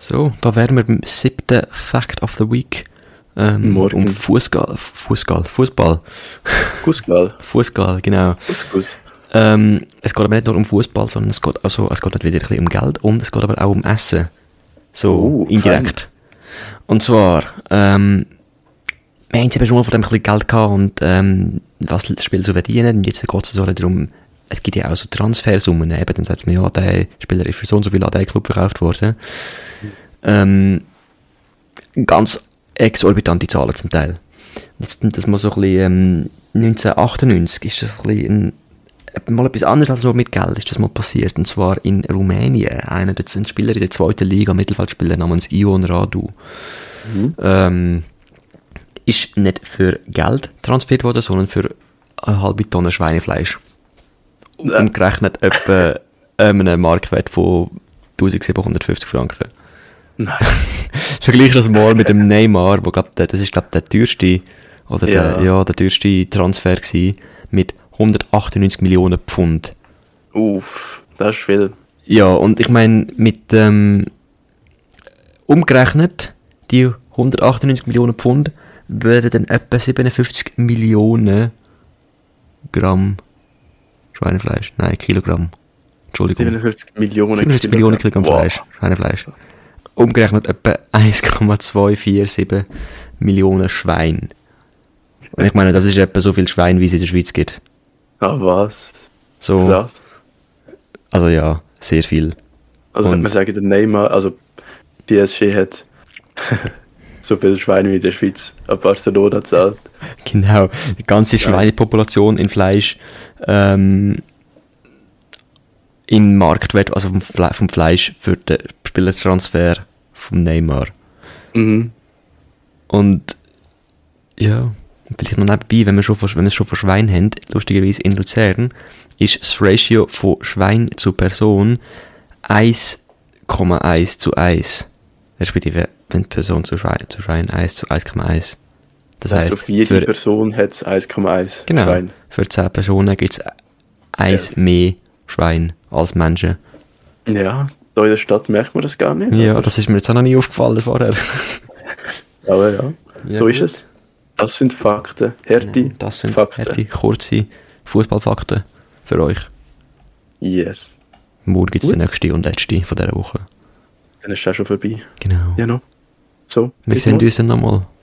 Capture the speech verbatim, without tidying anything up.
So, da wären wir beim siebten Fact of the Week. Ähm, Morgen. Um Fußball. Fußball. Fußball. Fußball. Fußball, genau. Fußball. Ähm, es geht aber nicht nur um Fußball, sondern es geht, also, es geht natürlich ein bisschen um Geld und es geht aber auch um Essen. So, Oh, indirekt. fein. Und zwar, ähm, wir haben eben schon mal von dem ein bisschen Geld gehabt und ähm, was das Spiel so verdienen. Und jetzt geht es so darum, es gibt ja auch so Transfersummen. Eben, dann sagt man, ja, der Spieler ist für so und so viel an den Club verkauft worden. Ähm, ganz exorbitante Zahlen zum Teil. Das, das mal so ein bisschen, ähm, neunzehnhundertachtundneunzig ist das ein bisschen, ein, mal etwas anderes als so mit Geld ist das mal passiert. Und zwar in Rumänien. Einer der ein Spieler in der zweiten Liga, Mittelfeldspieler namens Ion Radu. Mhm. Ähm, ist nicht für Geld transferiert worden, sondern für eine halbe Tonne Schweinefleisch. Äh. Umgerechnet etwa einem Marktwert von eintausendsiebenhundertfünfzig Franken. Nein. Vergleich das mal mit dem Neymar, wo glaub, der, das ist glaub, der teuerste, oder Ja. der, ja, der teuerste Transfer gewesen, mit hundertachtundneunzig Millionen Pfund. Uff, das ist viel. Ja, und ich meine, mit, ähm, umgerechnet, die hundertachtundneunzig Millionen Pfund, wären dann etwa siebenundfünfzig Millionen Gramm Schweinefleisch. Nein, Kilogramm. Entschuldigung. siebenundfünfzig Millionen siebenundfünfzig Millionen Kilogramm Wow. Fleisch. Schweinefleisch. Umgerechnet etwa eins Komma zweihundertsiebenundvierzig Millionen Schwein. Und ich meine, das ist etwa so viel Schwein, wie es in der Schweiz gibt. Ah, was? So, Krass. also ja, sehr viel. Also Und- könnte man sagen, der Neymar, also P S G hat so viel Schweine wie in der Schweiz ab Barcelona zahlt. Genau, die ganze Ja. Schweinepopulation in Fleisch, ähm, im Marktwert, also vom, Fle vom Fleisch für den Spielertransfer vom Neymar. Mhm. Und ja, vielleicht noch nebenbei, wenn wir schon von, wenn wir es schon von Schwein haben, lustigerweise in Luzern, ist das Ratio von Schwein zu Person eins Komma eins zu eins. Respektive, wenn die Person zu Schwein, zu Schwein eins zu eins Komma eins. Das Das heißt, heisst, auf jede für, Person hat es eins Komma eins genau, Schwein. für zehn Personen gibt es eins Ja. mehr Schwein als Menschen. Ja, da in der Stadt merkt man das gar nicht. Ja, aber- das ist mir jetzt auch noch nie aufgefallen vorher. aber ja, Ja, so gut. ist es. Das sind Fakten. Härte Das sind Fakten. harte, kurze Fußballfakten für euch. Yes. Morgen gibt es die Gut. nächste und letzte von dieser Woche. Dann ist es auch schon vorbei. Genau. Ja, noch. So. Wir bis sehen morgen. uns dann nochmal.